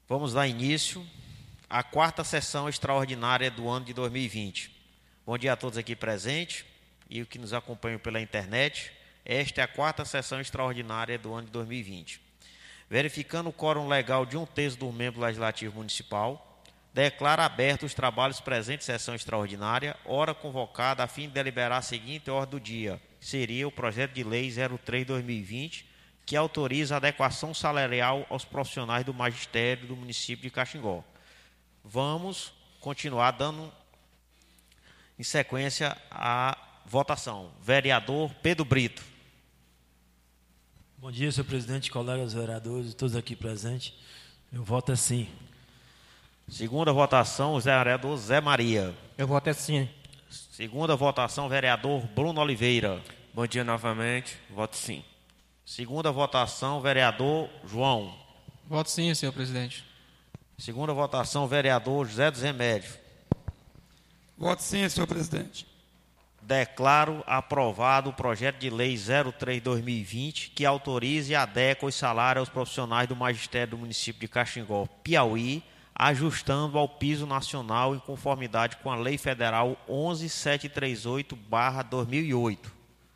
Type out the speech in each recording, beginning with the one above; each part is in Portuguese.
Vamos dar início à quarta sessão extraordinária do ano de 2020. Bom dia a todos aqui presentes e os que nos acompanham pela internet. Esta é a quarta sessão extraordinária do ano de 2020. Verificando o quórum legal de 1/3 dos membros do Legislativo Municipal, declara aberto os trabalhos presentes em sessão extraordinária, hora convocada a fim de deliberar a seguinte ordem do dia, que seria o projeto de lei 03/2020, que autoriza a adequação salarial aos profissionais do magistério do município de Caxingó. Vamos continuar dando em sequência a votação. Vereador Pedro Brito. Bom dia, senhor presidente, colegas vereadores, todos aqui presentes. Meu voto é sim. Segunda votação, vereador Zé Maria. Meu voto é sim. Segunda votação, vereador Bruno Oliveira. Bom dia novamente, voto sim. Segunda votação, vereador João. Voto sim, senhor presidente. Segunda votação, vereador José dos Remédios. Voto sim, senhor presidente. Declaro aprovado o projeto de lei 03/2020, que autoriza e adequa os salários aos profissionais do magistério do município de Caxingó, Piauí, ajustando ao piso nacional em conformidade com a Lei Federal 11.738/2008.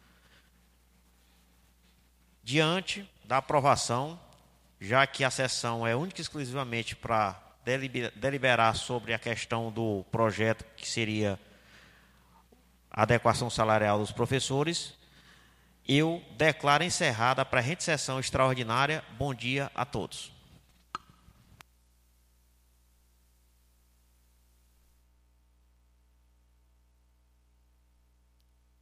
Diante da aprovação, já que a sessão é única e exclusivamente para deliberar sobre a questão do projeto que seria a adequação salarial dos professores, eu declaro encerrada a presente sessão extraordinária. Bom dia a todos.